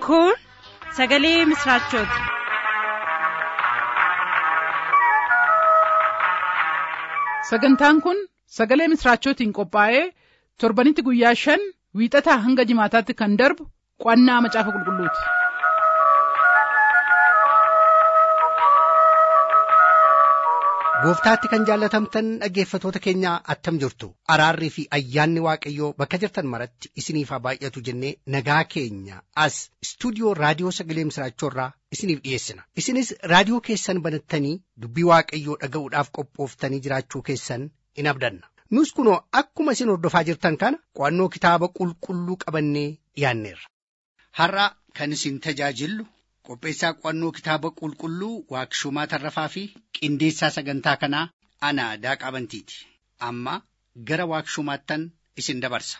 Kun sagalee misraachooti. Sagantaan kun sagalee misraachootiin qophaa'ee torbanitti guyyaa 5 wiixataa hanga jimaataatti kan darbu qo'annaa macaafa qulqulluuti. Gooftaatti kan jaallatamtan dhaggeeffatoota keenya attam jirtu. Araarrii fi ayyaanni Waaqayyoo bakka jirtan maratti isiniif haa baay'atu jennee nagaa keenya as istuudiyoo raadiyoo sagalee misraachoorraa isiniif dhiyeessina. Isinis raadiyoo keessan banattanii dubbii Waaqayyoo dhaga'uudhaaf qophooftanii jiraachuu keessan in abdanna. Nus kunoo akkuma isin hordofaa jirtan kana qo'annoo kitaaba qulqulluu qabannee dhiyaanneerra. Har'a kan isin tajaajillu qopheessaa qo'annoo kitaaba qulqulluu Waaqshumaa Tarrafaa fi qindeessaa sagantaa kanaa ana Daaqaa Bantiiti. Amma gara Waaqshumaattan isin dabarsa.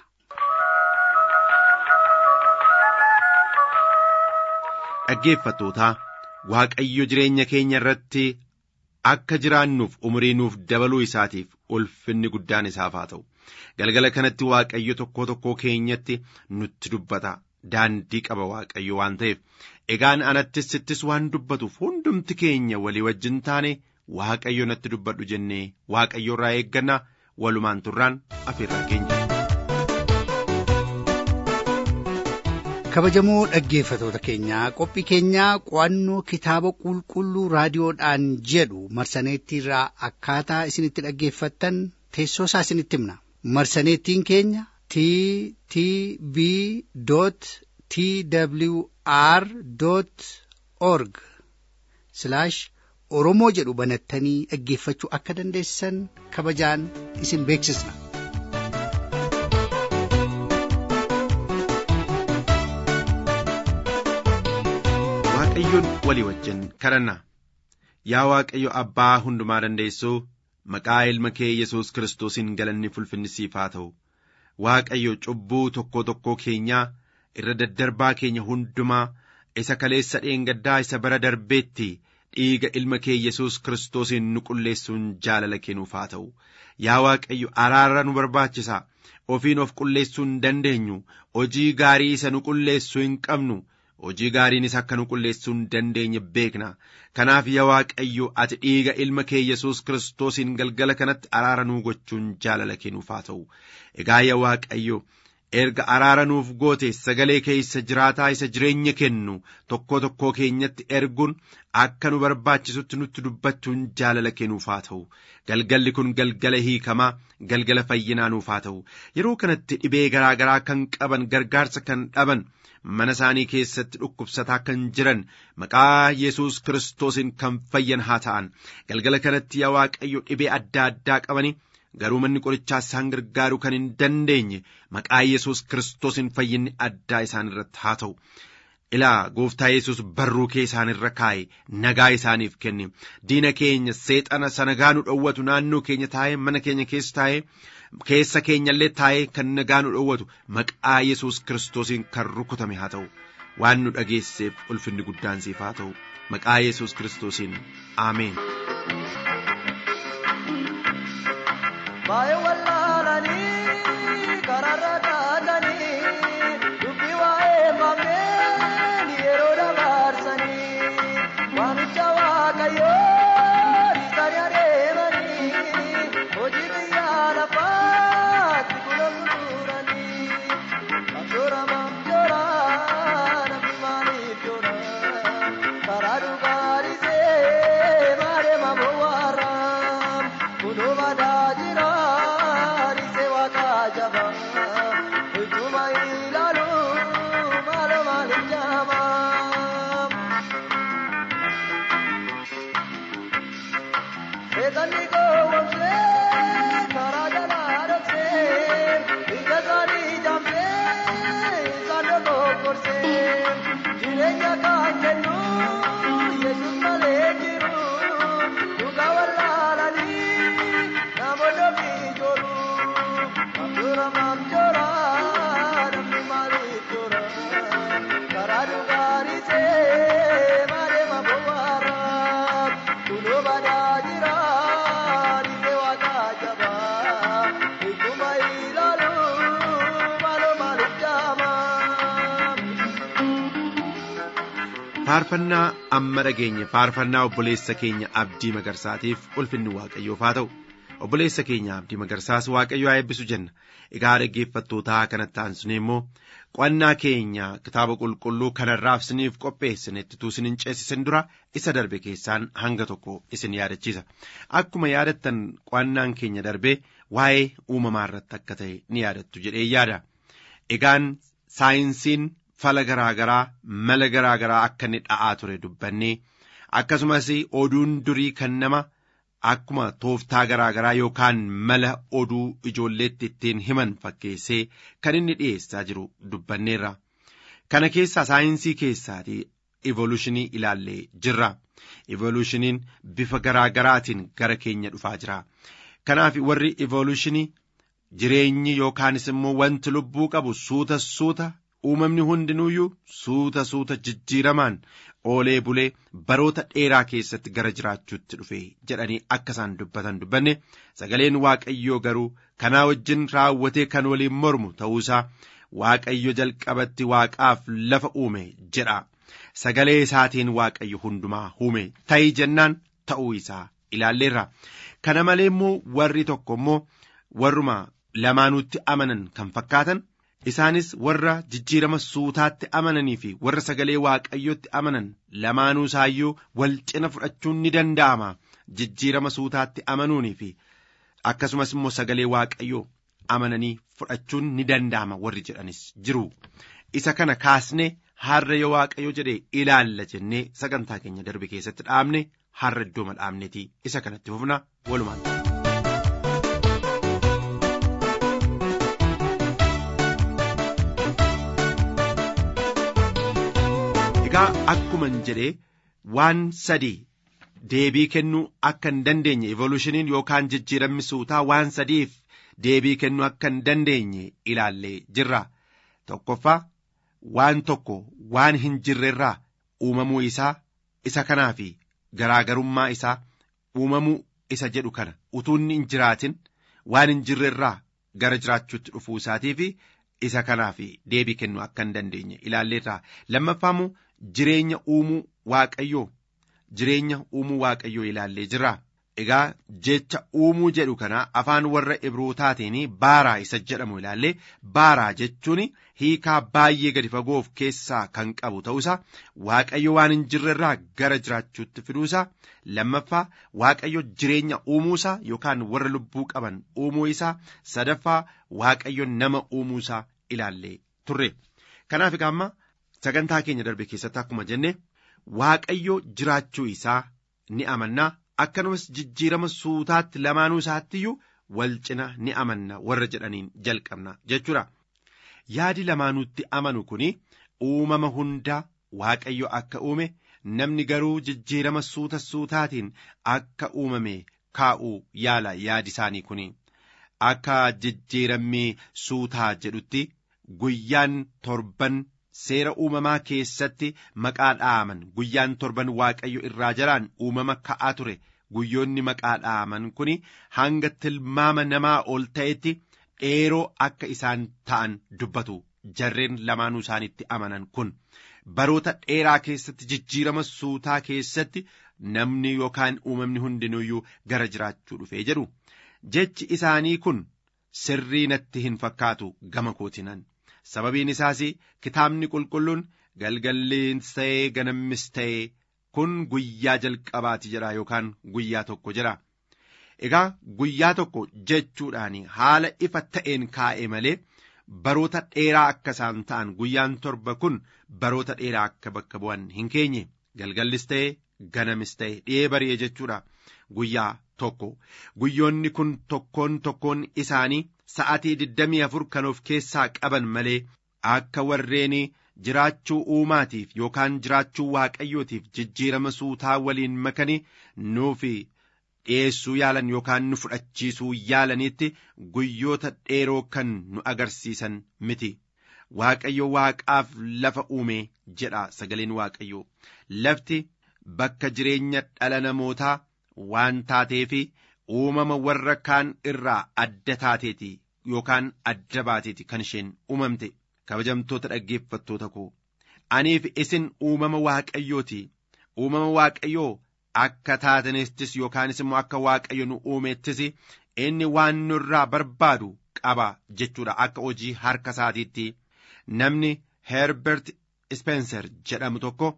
Dhaggeeffattootaa, Waaqayyo jireenya keenya irratti akka jiraannuuf umurii nuuf dabaluu isaatiif ulfinni guddaan isaaf haa ta'u. Galgala kanatti Waaqayyo tokkoo keenyatti nutti dubbata. Daandii qaba Waaqayyo waan ta'eef egaan anattis sittis waan dubbatuuf hundumti keenya walii wajjin taane Waaqayyo natti dubbadhu jennee Waaqayyo irraa eegganna. Walumaan turraan afeerraa keenya. Kabajamoo dhaggeeffatoota keenyaa, qophii keenyaa qo'annoo kitaaba qulqulluu raadiyoodhaan jedhu marsaneettiirraa akkaataa isinitti dhaggeeffattan teessoo isaa isinitti himna. Marsaneettiin keenya ttb.twr.org/oromoo jedhu banattanii dhaggeeffachuu akka dandeessan kabajaan isin beeksisna. Waaqayyoon walii wajjin kadhanna. Yaa Waaqayyo Abbaa hundumaa dandeessuu, maqaa ilma kee Yesuus Kiristoosiin galanni ulfinni siif haa ta'u. Waaqayyo cubbuu tokkoo keenyaa irra daddarbaa keenya hundumaa isa kaleessa dheengaddaa isa bara darbeetti dhiiga ilma kee Yesuus Kiristoosiin nu qulleessuun jaalala kennuuf haa ta'u. Yaa Waaqayyo araara nu barbaachisa. Ofiin of qulleessuu hin dandeenyu. Hojii gaarii isa nu qulleessuu hin qabnu. Hojii gaariinis akka nu qulleessuu hin dandeenye beekna. Kanaaf yaa Waaqayyo ati dhiiga ilma kee Yesuus Kiristoosiin galgala kanatti araara nuu gochuun jaalala kennuuf haa ta'u. Egaa yaa Waaqayyo erga araara nuuf goote sagalee keessa jiraataa isa jireenya kennu tokkoo keenyatti erguun akka nu barbaachisutti nutti dubbachuun jaalala kennuuf haa ta'u. Galgalli kun galgala hiikamaa, galgala fayyinaa nuuf haa ta'u. Yeroo kanatti dhibee garaa garaa kan qaban, gargaarsa kan dhaban, mana isaanii keessatti dhukkubsataa kan jiran maqaa Yesuus Kiristoosiin kan fayyan haa ta'an. Galgala kanatti yaa Waaqayyo dhibee adda addaa qabanii garuu manni qorichaa isaan gargaaruu kan hin dandeenye maqaa Yesuus Kiristoosiin fayyinni addaa isaan irratti haa ta'u. Ilaa Gooftaa Yesuus barruu kee isaan irra kaa'e nagaa isaaniif kenni. Diina keenya seexana nagaa nu dhowwatu naannoo keenya taa'ee, mana keenya keessa taa'ee, keessa keenyallee taa'ee kan nagaa nu dhowwatu maqaa Yesuus Kiristoosiin kan rukutame haa ta'u. Waan nu dhageesseef ulfinni guddaan siif haa ta'u. Maqaa Yesuus Kiristoosiin Ameen. faarfannaa amma dhageenye faarfannaa obboleessa keenya Abdii Magarsaatiif ulfinni Waaqayyoof haa ta'u. Obboleessa keenya Abdii Magarsaas Waaqayyo haa eebbisu jenna. Egaa dhaggeeffattootaa kanatti aansine immoo qo'annaa keenya kitaaba qulqulluu kanarraaf isiniif qopheessinetti utuu isin hin ceesisin dura isa darbe keessaan hanga tokko isin yaadachiisa. Akkuma yaadattan qo'annaan keenya darbee waa'ee uumamaa irratti akka ta'e ni yaadattu jedhee yaada. Egaan saayinsiin fala garaagaraa mala garaagaraa akka inni dha'aa ture dubbannee akkasumas oduun durii kan nama akkuma tooftaa garaagaraa yookaan mala oduu ijoolleetti ittiin himan fakkeessee kan inni dhiyeessaa jiru dubbanneerra. Kana keessaa saayinsii keessaatii evoluushinii ilaallee jirra. Evoluushiniin bifa garaagaraatiin gara keenya dhufaa jira. Kanaaf warri evoluushinii jireenyi yookaanis immoo wanti lubbuu qabu suuta uumamni hundinuuyyuu suuta jijjiiramaan oolee bulee baroota dheeraa keessatti gara jiraachuutti dhufe jedhanii akka isaan dubbatan dubbanne sagaleen Waaqayyoo garuu kanaa wajjin raawwatee kan waliin mormu ta'uusaa Waaqayyo jalqabatti waaqaaf lafa uume jedha. Sagalee isaatiin Waaqayyo hundumaa uume ta'ii jennaan ta'uu isaa ilaalleerra. Kana malee immoo warri tokko immoo warruma lamaanuutti amanan kan fakkaatan isaanis warra jijjiirama suutaatti amananii fi warra sagalee Waaqayyootti amanan lamaanuu isaayyuu wal cina fudhachuun ni danda'ama. Jijjiirama suutaatti amanuunii fi akkasumas immoo sagalee Waaqayyoo amananii fudhachuun ni danda'ama warri jedhanis jiru. Isa kana kaasnee har'a yoo Waaqayyo jedhee ilaalla jennee sagantaa keenya darbe keessatti dhaabne har'a iddoo dhaabneeti isa kanatti fufna walumaan. Egaa akkuman jedhee waan sadii deebii kennuu akka hin dandeenye evolushiniin yookaan jijjiiramni suutaa waan sadiif deebii kennuu akka hin dandeenye ilaallee jirra. Tokkoffaa waan tokko waan hin jirrerraa uumamuu isaa isa kanaa fi garaagarummaa isaa uumamuu isa jedhu kana utuu inni hin jiraatin waan hin jirrerraa gara jiraachuutti dhufuu isaatii fi isa kanaa fi deebii kennuu akka hin dandeenye ilaalleerra. Lammaffaamoo jireenya uumuu Waaqayyoo ilaallee jirra. Egaa jecha uumuu jedhu kana afaan warra Ibrootaatiin baaraa isa jedhamu ilaallee baaraa jechuun hiikaa baay'ee gadi fagoo of keessaa kan qabu ta'uusaa Waaqayyo waan hin jirrerraa gara jiraachuutti fiduusaa. Lammaffaa Waaqayyo jireenya uumuusaa yookaan warra lubbuu qaban uumuu isaa. Sadaffaa Waaqayyo nama uumuusaa ilaallee turre. Kanaaf egaa amma sagantaa keenya darbe keessatti akkuma jenne Waaqayyo jiraachuu isaa ni amanna. Akkanumas jijjiirama suutaatti lamaanuu isaattiyyuu wal cina ni amanna warra jedhaniin jalqabna jechuudha. Yaadi lamaanuutti amanu kuni uumama hundaa Waaqayyo akka uume namni garuu jijjiirama suutaatiin akka uumame kaa'uu yaala. Yaadi isaanii kuni akka jijjiiramni suutaa jedhutti guyyaan torban seera uumamaa keessatti maqaa dha'aman guyyaan torban Waaqayyo irraa jalaan uumama ka'aa ture. Guyyoonni maqaa dha'aman kun hanga tilmaama namaa ol ta'etti dheeroo akka isaan ta'an dubbatu. Jarreen lamaanuu isaanitti amanan kun baroota dheeraa keessatti jijjiirama suutaa keessatti namni yookaan uumamni hundinuyyuu gara jiraachuu dhufee jedhu. Jechi isaanii kun sirrii natti hin fakkaatu gama kootinan. Sababiin isaas kitaabni qulqulluun galgallis ta'ee ganammis ta'ee kun guyyaa jalqabaati jedha yookaan guyyaa tokko jedha. Egaa guyyaa tokko jechuudhaan haala ifa ta'een kaa'e malee baroota dheeraa akka isaan ta'an guyyaan torba kun baroota dheeraa akka bakka bu'an hin keenye. Galgallis ta'ee ganamis ta'ee dhi'ee bari'ee jechuudha guyyaa tokko. Guyyoonni kun tokkoon isaanii sa'atii 24 kan of keessaa qaban malee akka warreen jiraachuu uumaatiif yookaan jiraachuu Waaqayyootiif jijjiirama suutaa waliin makanii nuuf dhiyeessuu yaalan yookaan nu fudhachiisuu yaalanitti guyyoota dheeroo kan nu agarsiisan miti. Waaqayyo waaqaaf lafa uume jedha sagaleen Waaqayyoo. Lafti bakka jireenya dhala namootaa waan taateefi uumama warra kaan irraa adda taateeti yookaan adda baateeti kan isheen uumamte. Kabajamtoota dhaggeeffattoota koo aniif isin uumama waaqayyooti. Uumama waaqayyoo akka taatanittis yookaanis immoo akka waaqayyo nu uumettis inni waan nurraa barbaadu qaba jechuudha. Akka hojii harka isaatiitti namni Herbert Spencer jedhamu tokko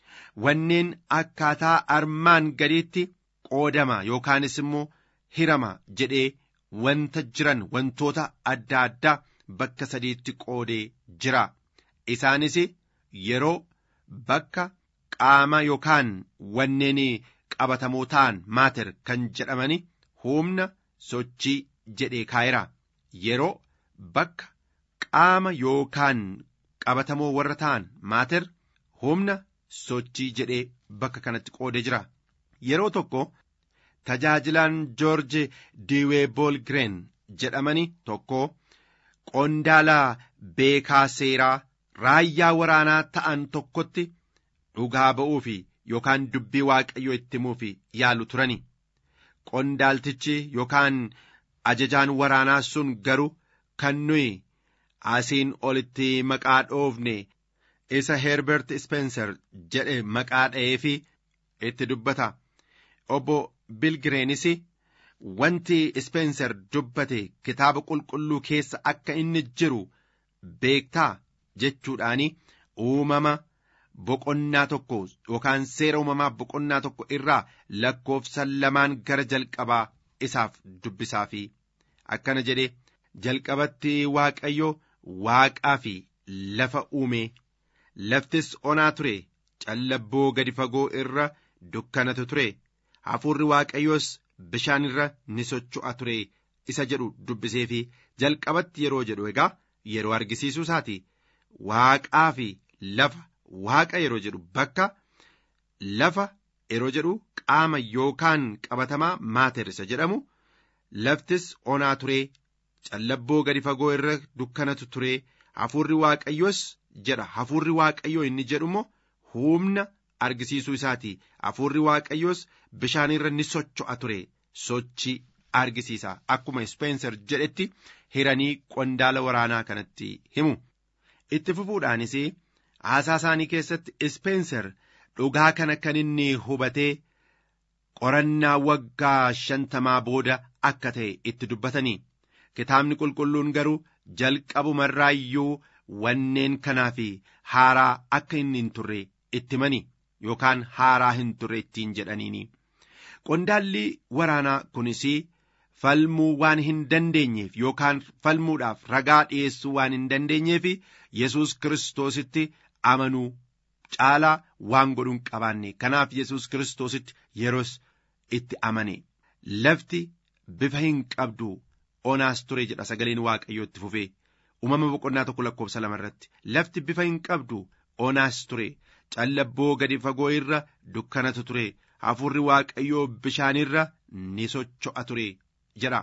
wanneen akkaataa armaan gadiitti qoodama yookaanis immoo hirama jedhee wanta jiran wantoota adda addaa bakka sadiitti qoodee jira. Isaanis yeroo, bakka, qaama yookaan wanneen qabatamoo ta'an maater kan jedhamani humna, sochii jedhee kaa'eera. Yeroo, bakka, qaama yookaan qabatamoo warra ta'an maater, humna, sochii jedhee bakka kanatti qoodee jira. Yeroo tokko tajaajilaan Joorji Diiweeboolgireen jedhamani tokko qondaala beekaa seeraa raayyaa waraanaa ta'an tokkotti dhugaa ba'uuf yookaan dubbii waaqayyoo itti himuuf yaalu turani. Qondaaltichi yookaan ajajaan waraanaa sun garuu kan nuyi asiin olitti maqaa dhoofne isa Herbert Spencer jedhe maqaa dha'eefi itti dubbata. Obbo Bilgireenis wanti Spencer dubbate kitaaba qulqulluu keessa akka inni jiru beektaa jechuudhaani uumama boqonnaa tokko yookaan seera uumamaa boqonnaa tokko irraa lakkoofsa 2 gara jalqabaa isaaf dubbisaafi akkana jedhe, jalqabatti Waaqayyo waaqaa fi lafa uume. Laftis onaa ture, callabboo gadi fagoo irra dukkanatu ture. Hafuurri Waaqayyoos bishaan irra ni socho'a ture isa jedhu dubbisee fi jalqabatti yeroo jedhu egaa yeroo argisiisuu isaati. Waaqaa fi lafa, waaqa yeroo jedhu bakka, lafa yeroo jedhu qaama yookaan qabatamaa maater isa jedhamu. Laftis onaa ture, callabboo gadi fagoo irra dukkanatu ture. Hafuurri Waaqayyoos jedha. Hafuurri Waaqayyoo inni jedhu immoo humna argisiisuu isaati. Hafuurri Waaqayyoos bishaan irra ni socho'a ture. Sochii argisiisa. Akkuma Spencer jedhetti hiranii qondaala waraanaa kanatti himu. Itti fufuudhaanis haasaa isaanii keessatti Spencer dhugaa kana kan inni hubatee qorannaa waggaa 50 booda akka ta'e itti dubbatanii. Kitaabni qulqulluun garuu jalqabumarraa iyyuu wanneen kanaaf haaraa akka inni hin turre itti himani yookaan haaraa hin turre ittiin jedhaniini. Qondaalli waraanaa kunis falmuu waan hin dandeenyeef yookaan falmuudhaaf ragaa dhiyeessuu waan hin dandeenyeef Yesuus Kiristoositti amanuu caalaa waan godhuu hin qabaanne. Kanaaf Yesuus Kiristoositti yeroos itti amane. Lafti bifa hin qabdu onaas ture jedha sagaleen Waaqayyoo itti fufee. Uumama boqonnaa 1 lakkoofsa 2 irratti lafti bifa hin qabdu onaas ture, callabboo gadi fagoo irra dukkanatu ture. Hafuurri Waaqayyoo bishaan irra ni socho'a ture jedha.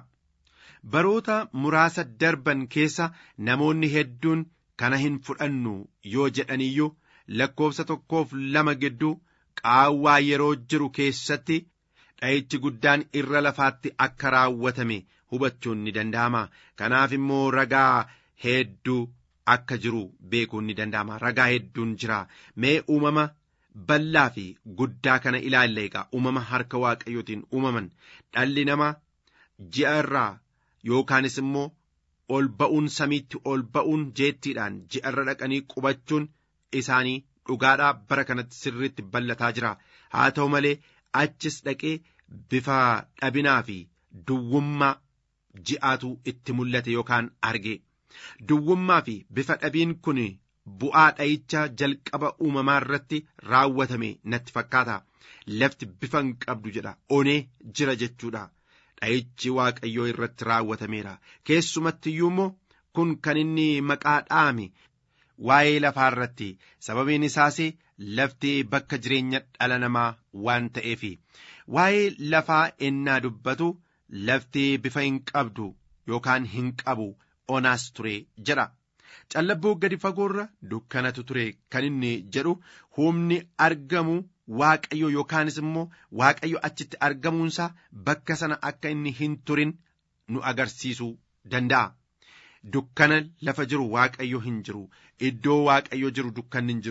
Baroota muraasa darban keessa namoonni hedduun kana hin fudhannu yoo jedhaniyyuu lakkoofsa 1 fi 2 gidduu qaawwaa yeroo jiru keessatti dha'ichi guddaan irra lafaatti akka raawwatame hubachuun ni danda'ama. Kanaaf immoo ragaa hedduu akka jiru beekuun ni danda'ama. Ragaa hedduun jira. Mee uumama bal'aa fi guddaa kana ilaalla egaa. Uumama harka Waaqayyootiin uumaman dhalli namaa ji'a irraa yookaanis immoo ol ba'uun samiitti ol ba'uun jeettiidhaan ji'a irra dhaqanii qubachuun isaanii dhugaadhaa bara kanatti sirriitti bal'ataa jira. Haa ta'u malee achis dhaqee bifa dhabinaa fi duwwummaa ji'aatu itti mul'ate yookaan arge. Duwwummaa fi bifa dhabiin kun bu'aa dha'icha jalqaba uumamaa irratti raawwatame natti fakkaata. Lafti bifa hin qabdu jedha. Onee jira jechuudha. Dha'ichi Waaqayyoo irratti raawwatameera. Keessumatti iyyuu immoo kun kan inni maqaa dhaame waa'ee lafaa irratti. Sababiin isaas lafti bakka jireenya dhala namaa waan ta'eef. Waa'ee lafaa ennaa dubbatu lafti bifa hin qabdu yookaan hin qabu onaas ture jedha. Callabboo gadi fagoorra dukkanatu ture kan inni jedhu humni argamu Waaqayyo yookaanis immoo Waaqayyo achitti argamuunsaa bakka sana akka inni hin turin nu agarsiisuu danda'a. Dukkana lafa jiru Waaqayyo hin jiru. Iddoo Waaqayyo jiru dukkanni hin jiru.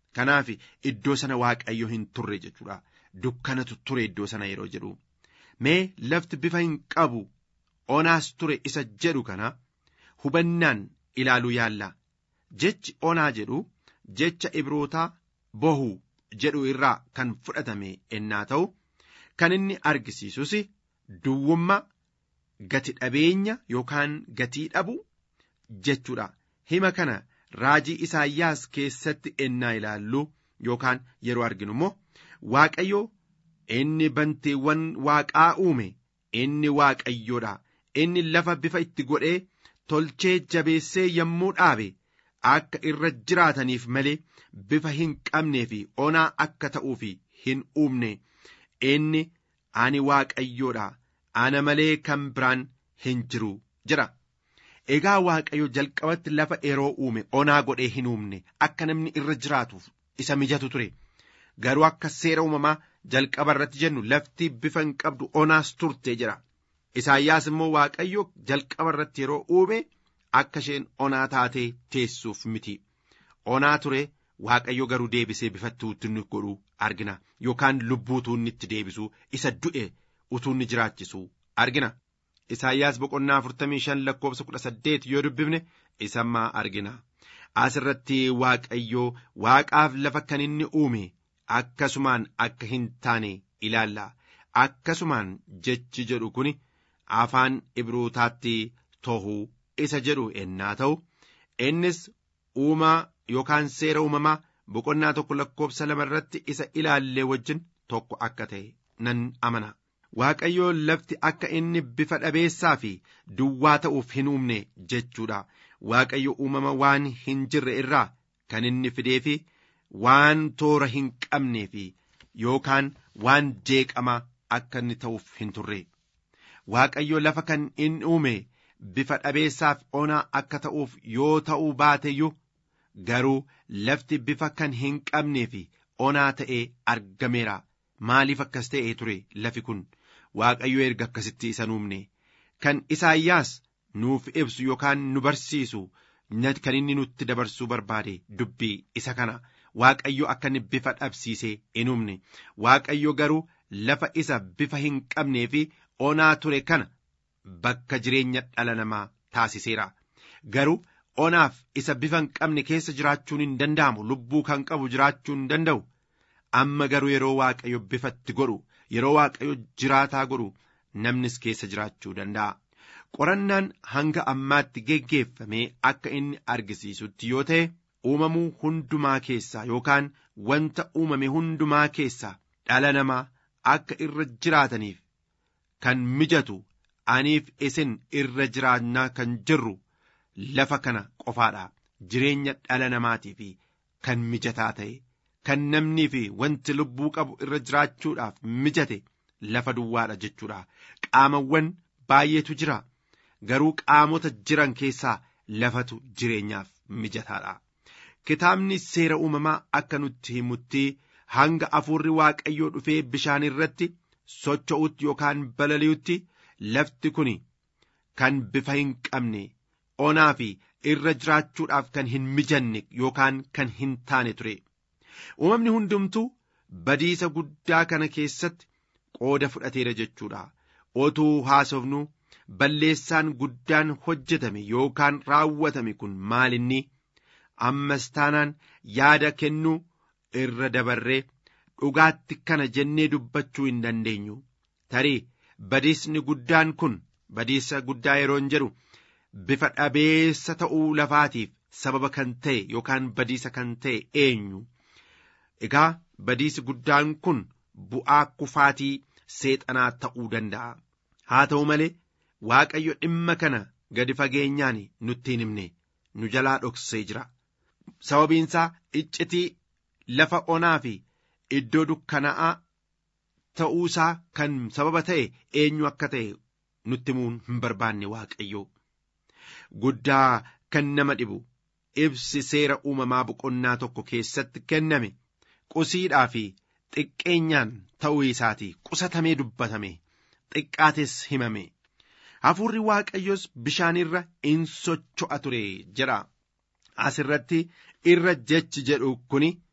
Kanaaf iddoo sana Waaqayyo hin turre jechuudha. Dukkanatu ture iddoo sana yeroo jedhu. Mee lafti bifa hin qabu onaas ture isa jedhu kana hubannaan ilaaluu yaalla. Jechi onaa jedhu jecha Ibrootaa bohu jedhu irraa kan fudhatame ennaa ta'u, kan inni argisiisus duwwummaa, gati dhabeenya yookaan gatii dhabu jechuudha. Hima kana raajii Isaayyaas keessatti ennaa ilaallu yookaan yeroo arginu immoo Waaqayyo inni banteewwan Waaqaa uume, inni Waaqayyoodha. Inni lafa bifa itti godhee tolchee jabeessee yommuu dhaabe akka irra jiraataniif malee bifa hin qabnee fi onaa akka ta'uuf hin uumne. Inni ani Waaqayyoodha, ana malee kan biraan hin jiru jira. Egaa Waaqayyo jalqabatti lafa yeroo uume onaa godhee hin uumne, akka namni irra jiraatuuf isa mijatu ture. Garuu akka seera uumamaa jalqaba irratti jennu lafti bifa hin qabdu onaas turte jira. Isaayyaas immoo Waaqayyo jalqaba irratti yeroo uume akka isheen onaa taatee teessuuf miti. Onaa ture, Waaqayyo garuu deebisee bifatti utuu godhu argina. Yookaan lubbuutuu inni itti deebisu, isa du'e utuu inni jiraachisu argina. Isaayyaas boqonnaa 45 lakkoofsa 18 yoo dubbifne isa ammaa argina. Asirratti Waaqayyo Waaqaaf lafa kan inni uume akkasumaan akka hin taane ilaalla. Akkasumaan jechi jedhu kun afaan Ibrootaatti tohuu isa jedhu ennaa ta'u, innis uumaa yookaan seera uumamaa boqonnaa 1 lakkoofsa 2 irratti isa ilaallee wajjin tokko akka ta'e nan amana. Waaqayyo lafti akka inni bifa dhabeessaa fi duwwaa ta'uuf hin uumne jechuudha. Waaqayyo uumama waan hin jirre irraa kan inni fidee fi waan toora hin qabnee fi yookaan waan jeeqamaa akka inni ta'uuf hin turre. Waaqayyo lafa kan inni uume bifa dhabeessaaf onaa akka ta'uuf yoo ta'uu baateyyuu garuu lafti bifa kan hin qabnee fi onaa ta'ee argameera. Maaliif akkas ta'ee ture lafi kun? Waaqayyo erga akkasitti isa uumne kan Isaayyaas nuuf ibsu yookaan nu barsiisu kan inni nutti dabarsuu barbaade dubbii isa kana. Waaqayyo akka inni bifa dhabsiisee hin uumne. Waaqayyo garuu lafa isa bifa hin qabnee fi onaa ture kana bakka jireenya dhala namaa taasiseera. Garuu onaaf isa bifa hin qabne keessa jiraachuun hin danda'amu. Lubbuu kan qabu jiraachuu hin danda'u. Amma garuu yeroo Waaqayyo bifatti godhu, yeroo Waaqayyo jiraataa godhu, namnis keessa jiraachuu danda'a. Qorannaan hanga ammaatti geggeeffamee akka inni argisiisutti yoo ta'e, uumamuu hundumaa keessaa yookaan wanta uumame hundumaa keessaa dhala namaa akka irra jiraataniif kan mijatu aniif isin irra jiraannaa kan jirru lafa kana qofaadha. Jireenya dhala namaatiif kan mijataa ta'e, kan namnii fi wanti lubbuu qabu irra jiraachuudhaaf mijate lafa duwwaadha jechuudha. Qaamawwan baay'eetu jira, garuu qaamota jiran keessaa lafatu jireenyaaf mijataadha. Kitaabni seera uumamaa akka nutti himutti hanga hafuurri Waaqayyoo dhufee bishaan irratti socho'utti yookaan balali'utti lafti kun kan bifa hin qabne, onaa fi irra jiraachuudhaaf kan hin mijanne yookaan kan hin taane ture. Uumamni hundumtuu badiisa guddaa kana keessatti qooda fudhateera jechuudha. Otuu haasofnu balleessaan guddaan hojjetame yookaan raawwatame kun maalinni? Ammas taanaan yaada kennuu irra dabarree dhugaatti kana jennee dubbachuu hin dandeenyu. Tarii badiisni guddaan kun, badiisa guddaa yeroon jedhu bifa dhabeessa ta'uu lafaatiif sababa kan ta'e yookaan badiisa kan ta'e eenyu? Egaa badiisi guddaan kun bu'aa kufaatii seexanaa ta'uu danda'a. Haa ta'u malee Waaqayyo dhimma kana gadi fageenyaan nutti hin himne, nu jalaa dhoksee jira. Sababiinsaa iccitii lafa onaa fi iddoo dukkanaa'aa ta'uusaa kan sababa ta'e eenyu akka ta'e nutti himuun hin barbaanne. Waaqayyo guddaa kan nama dhibu ibsi seera uumamaa boqonnaa 1 keessatti kenname qusiidhaa fi xiqqeenyaan ta'uu isaati. Qusatamee dubbatame, xiqqaates himame. Hafuurri Waaqayyos bishaanirra in socho'a ture jedha. Asirratti irra jechi jedhu kuni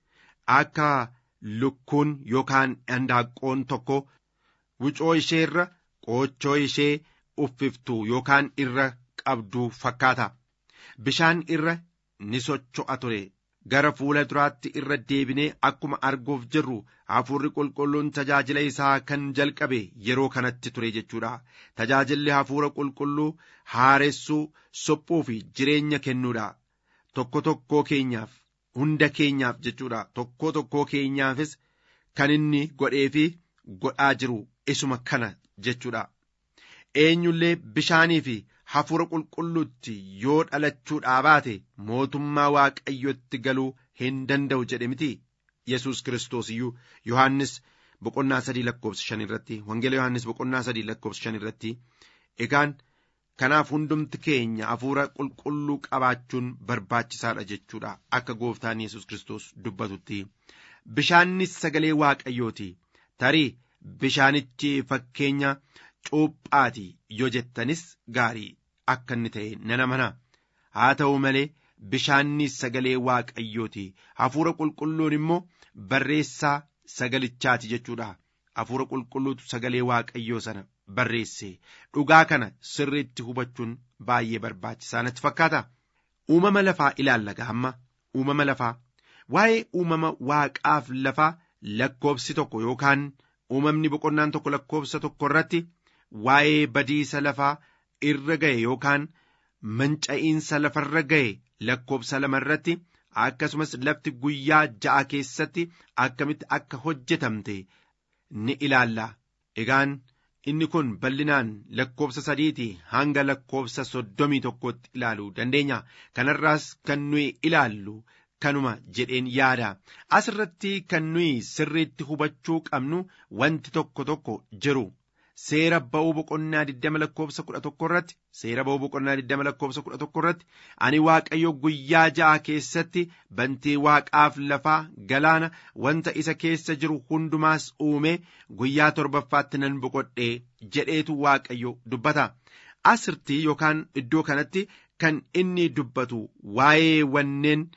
akka lukkuun yookaan handaaqqoon tokko wucoo isheerra qoochoo ishee uffiftu yookaan irra qabdu fakkaata. Bishaan irra ni socho'a ture. Gara fuula duraatti irra deebinee akkuma arguuf jirru hafuurri qulqulluun tajaajila isaa kan jalqabe yeroo kanatti ture jechuudha. Tajaajilli hafuura qulqulluu haaressuu, suphuu fi jireenya kennuudha. Tokko tokkoo keenyaaf, hunda keenyaaf jechuudha. Tokko tokkoo keenyaafis kan inni godhee fi godhaa jiru isuma kana jechuudha. Eenyullee bishaanii fi hafuura qulqulluutti yoo dhalachuudhaa baate mootummaa waaqayyotti galuu hin danda'u jedhe miti Yesuus Kiristoos iyyuu. Yohaannis boqonnaa 3:5 irratti, wangeela Yohaannis boqonnaa 3:5 irratti. Egaan kanaaf hundumti keenya hafuura qulqulluu qabaachuun barbaachisaadha jechuudha. Akka gooftaan Yesuus Kiristoos dubbatutti bishaannis sagalee waaqayyooti. Tarii bishaanichi fakkeenya cuuphaati yoo jettanis gaarii akka inni ta'e nan amana. Haa ta'u malee bishaanni sagalee waaqayyooti. Hafuura qulqulluun immoo barreessaa sagalichaati jechuudha. Hafuura qulqulluutu sagalee waaqayyoo sana barreesse. Dhugaa kana sirriitti hubachuun baay'ee barbaachisaa natti fakkaata. Uumama lafaa ilaalla gaamma. Uumama lafaa waa'ee uumama waaqaaf lafaa lakkoobsi tokko yookaan uumamni boqonnaan tokko lakkoobsa tokko irratti waa'ee badiisa lafaa irra ga'e yookaan manca'iinsa lafarra ga'e lakkoobsa 2 irratti, akkasumas lafti guyyaa 6 keessatti akkamitti akka hojjetamte ni ilaalla. Egaan inni kun bal'inaan lakkoobsa 3 hanga lakkoobsa 31tti ilaaluu dandeenya. Kanarraas kan nuyi ilaallu kanuma jedheen yaada. Asirratti kan nuyi sirriitti hubachuu qabnu wanti tokko jiru. Seera ba'uu boqonnaa 20 lakkoobsa 11 irratti, seera ba'uu boqonnaa 20 lakkoobsa 11 irratti, ani waaqayyo guyyaa 6 keessatti bantii waaqaaf lafaa, galaana, wanta isa keessa jiru hundumaas uume, guyyaa 7ffaatti nan boqodhe jedheetu waaqayyo dubbata. Asirratti yookaan iddoo kanatti kan inni dubbatu waa'ee wanneen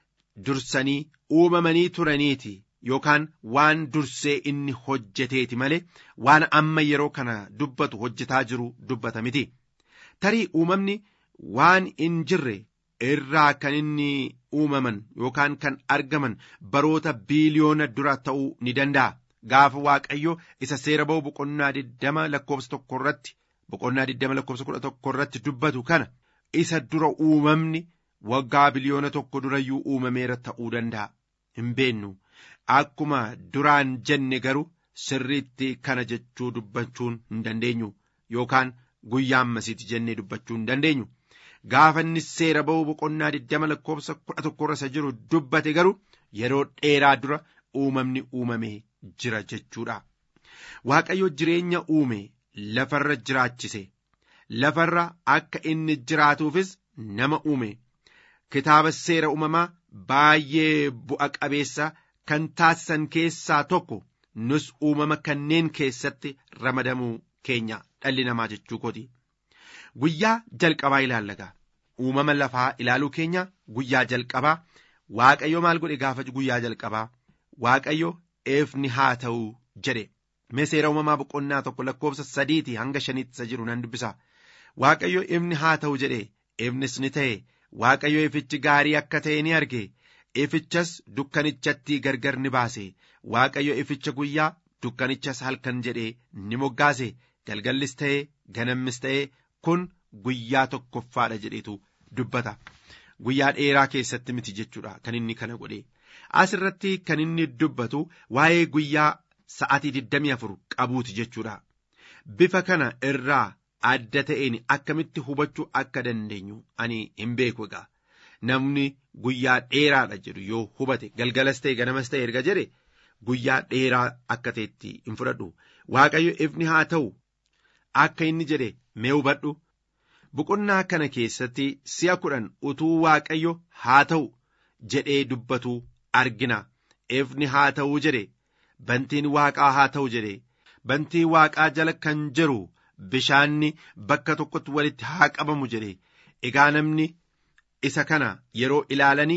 dursanii uumamanii turaniiti. Yookaan waan dursee inni hojjeteeti malee waan amma yeroo kana dubbatu hojjetaa jiru dubbata miti. Tarii uumamni waan hin jirre irraa kan inni uumaman yookaan kan argaman baroota biiliyoona dura ta'uu ni danda'a. Gaafa waaqayyo isa seera ba'u boqonnaa 20 lakkoobsa 1 irratti, boqonnaa 20 lakkoobsa 11 irratti dubbatu kana isa dura uumamni waggaa biiliyoona 1 durayyuu uumameera ta'uu danda'a. Hin beennu. Akkuma duraan jenne garuu sirriitti kana jechuu dubbachuun hin dandeenyu yookaan guyyaa ammasiiti jennee dubbachuu hin dandeenyu. Gaafa inni seera ba'uu boqonnaa 20 lakkoobsa 11 irra jiru dubbate garuu yeroo dheeraa dura uumamni uumamee jira jechuudha. Waaqayyo jireenya uume lafarra jiraachise. Lafarra akka inni jiraatuufis nama uume. Kitaaba seera uumamaa baay'ee bu'a qabeessa kan taasisan keessaa tokko nus uumama kanneen keessatti ramadamuu keenya dhalli namaa jechuu kooti. Guyyaa jalqabaa ilaallagaa. Uumama lafaa ilaaluu keenya guyyaa jalqabaa. Waaqayyo maal godhe gaafa guyyaa jalqabaa? Waaqayyo ifni haa ta'u jedhe. Mee seera uumamaa boqonnaa 1 lakkoobsa 3 hanga 5 jiru nan dubbisa. Waaqayyo ifni haa ta'u jedhe. Ifnis ni ta'e. Waaqayyo ifichi gaarii akka ta'e ni arge. Ifichas dukkanichatti gargar ni baase. Waaqayyo ificha guyyaa, dukkanichas halkan jedhee ni moggaase. Galgallis ta'ee ganammis ta'ee kun guyyaa tokkoffaadha jedheetu dubbata. Guyyaa dheeraa keessatti miti jechuudha kan inni kana godhe. Asirratti kan inni dubbatu waa'ee guyyaa sa'atii 24 qabuuti jechuudha. Bifa kana irraa adda ta'een akkamitti hubachuu akka dandeenyu ani hin beeku egaa. Namni guyyaa dheeraadha jedhu yoo hubate galgalas ta'e ganamas ta'e erga jedhe guyyaa dheeraa akka ta'etti hin fudhadhu. Waaqayyo ifni haa ta'u akka inni jedhe mee hubadhu. Boqonnaa kana keessatti si'a 10 utuu waaqayyo haa ta'u jedhee dubbatu argina. Ifni haa ta'u jedhe, bantiin waaqaa haa ta'u jedhe. Bantii waaqaa jala kan jiru bishaanni bakka tokkotti walitti haa qabamu jedhe. Egaa namni isa kana yeroo ilaalanii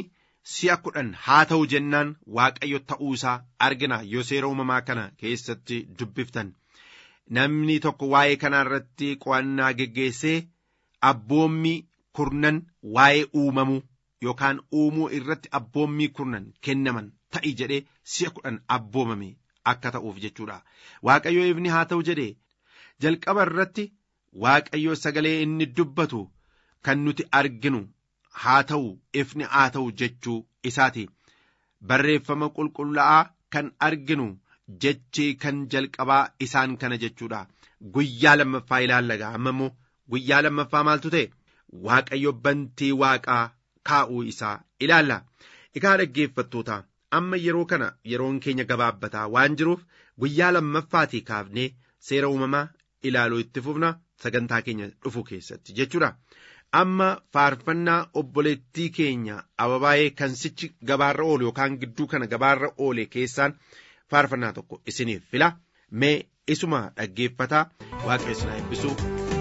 si'a 10 haa ta'u jennaan Waaqayyo ta'uusaa argina. Yoo seera uumamaa kana keessatti dubbiftan namni tokko waa'ee kanaa irratti qo'annaa geggeessee abboommii 10 waa'ee uumamuu yookaan uumuu irratti abboommii 10 kennaman ta'i jedhee si'a 10 abboomame akka ta'uuf jechuudha. Waaqayyo ifni haa ta'u jedhee jalqaba irratti Waaqayyo sagalee inni dubbatu kan nuti arginu haa ta'u ifni haa ta'u jechuu isaati. Barreeffama qulqullaa'aa kan arginu jechi kan jalqabaa isaan kana jechuudha. Guyyaa lammaffaa ilaallaga. Amma immoo guyyaa lammaffaa maaltu ta'e? Waaqayyo bantii waaqaa kaa'uu isaa ilaalla. Egaa dhaggeeffattoota amma yeroo kana yeroon keenya gabaabbataa waan jiruuf guyyaa lammaffaatii kaafnee seera uumamaa ilaaluu itti fufna sagantaa keenya dhufu keessatti jechuudha. Amma faarfannaa obboleettii keenya Ababaayee kan sichi gabaarra oole yookaan gidduu kana gabaarra oole keessaan faarfannaa tokko isiniif fila. Mee isuma dhaggeeffataa Waaqayyo isin haa eebbisu.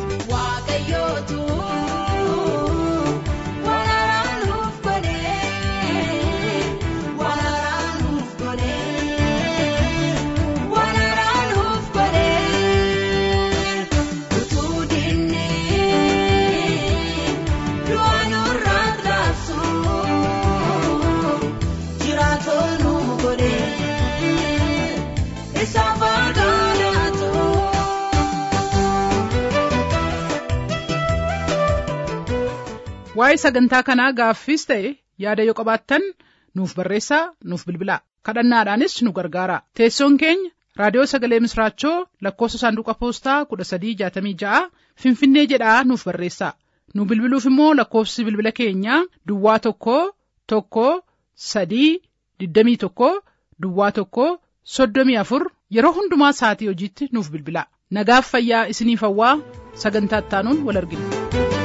Waa'ee sagantaa kanaa gaaffiis ta'e yaada yoo qabaattan nuuf barreessaa nuuf bilbilaa kadhannaadhaanis nu gargaara. Teessoon keenya raadiyoo sagalee misraachoo lakkoofsa saanduqa poostaa 1366 Finfinnee jedhaa nuuf barreessaa. Nu bilbiluuf immoo lakkoofsi bilbila keenyaa Duwwaa 11 yeroo hundumaa sa'atii hojiitti nuuf bilbilaa. Nagaaf fayyaa isiniif hawwaa sagantaa ittaanuun wal argina.